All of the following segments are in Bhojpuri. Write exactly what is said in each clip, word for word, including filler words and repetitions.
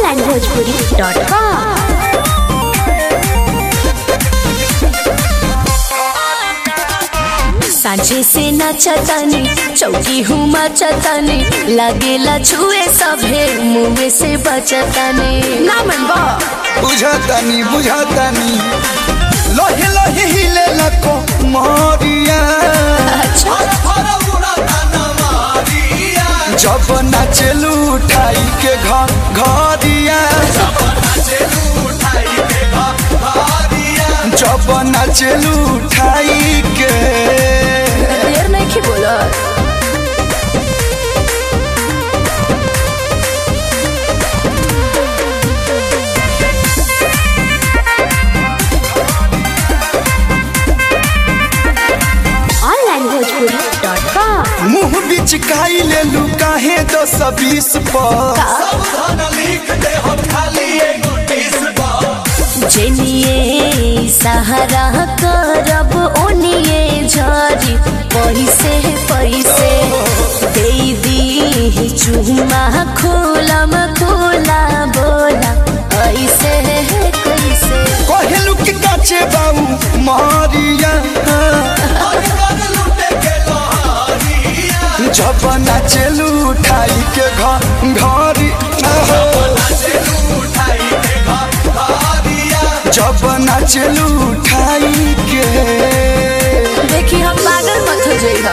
Online Bhojpuri dot com. सांझे से नचतानी चौकी हूँ मचतानी लागेला छुए सभे मुँह से बचतानी ना मनबा बुझातानी बुझातानी लोहे लोहे हिले लको मोरिया जब नाचलू उठाई के घर घरिया जब नाचलू उठाई के देर नहीं की बोला ऑनलाइन भोजपुरी डॉट कॉम। मुँह बीच काई ले लू काहे दस बीस पर जेनिए सहारा करब ओनिए झरी पैसे पैसे दे दी चुमा खोलम खोला बोला ऐसे कैसे कहलू के काचे बाबू मारिया जब नाचलू उठाई के घर घरी जब नाचलू उठाई के देखी हम पागल मत हो जाइए।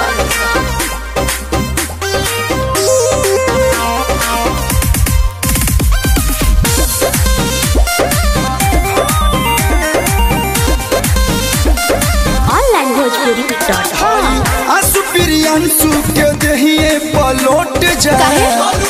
Online Bhojpuri dot com. आंसू प्रियांशु के दहिए पलोट जाए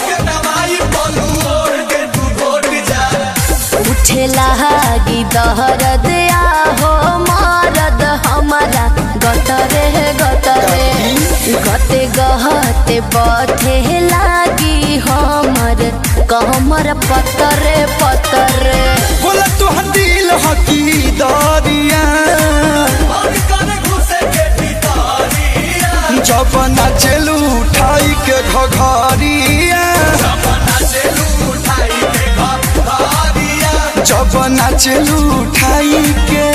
उठे लागी दहरद आहो मरद हमारा गतरे गतरे गते गहते बथे लागी हमर कहमर पतरे पतरे बोला तो दिल हकी दारिया जब नाचलू उठाई के घघरिया जब नाचलू उठाई के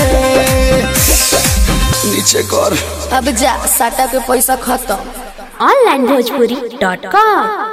नीचे कर अब जा साटा के पैसा खत्म। Online Bhojpuri dot com.